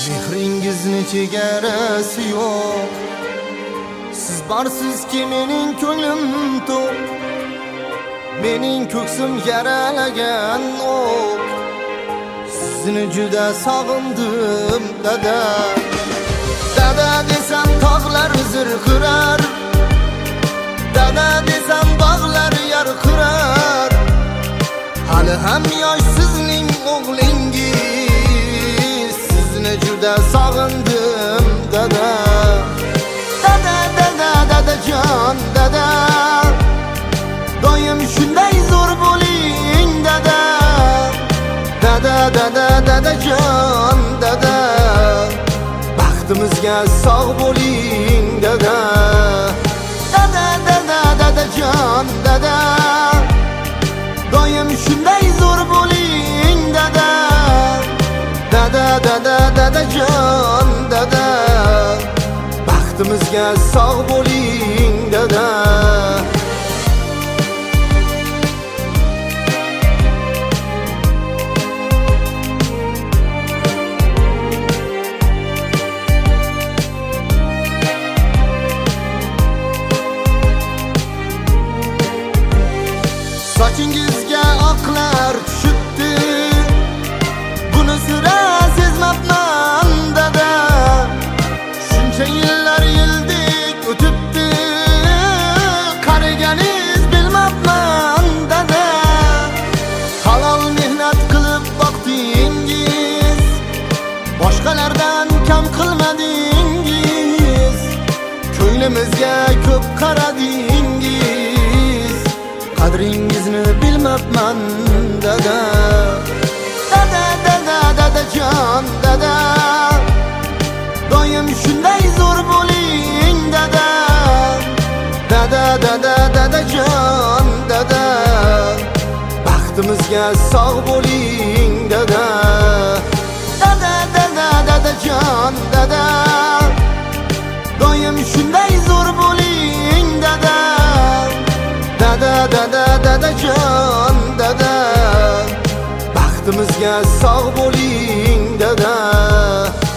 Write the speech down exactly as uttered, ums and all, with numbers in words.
Mehringizni chegarasi yo'q. Siz barsizki mening ko'nglim to'q. Mening ko'ksim yaralagan o'q. Sizni juda sog'indim dada. Dada desam tog'lar zirqirar. Dada desam bog'lar yarqirar. Hali ham yosh sizning o'g'lingiz. Sizni juda sog'indim dada. Dada dada dadajon dada. Doim shunday zo'r bo'ling dada. Dada dada dadajon dada. Baxtimizga sog' bo'ling dada. Dada dada dadajon dada. Doim shunday zo'r bo'ling dada. Dada dada dadajon dada. Baxtimizga sog' bo'ling dada. Sochingizga oqlar tushibdi. Buni sira sezmabman dada. Shuncha yillar yildek o'tibdi. Qariganingiz bilmabman dada. Halol mehnat qilib boqdingiz. Boshqalardan kam qilmadingiz. Ko'nglimizga ko'p qaradingiz. Qadringizni bilmabman dada. Dada dada dadajon dada. Doim shunday zo'r bo'ling dada. Dada dada dadajon dada. Baxtimizga sog' bo'ling dada. Dada dada dadajon dada. Doim shunday zo'r bo'ling dada. Dada dada dadajon dada. Baxtimizga sog' bo'ling dada.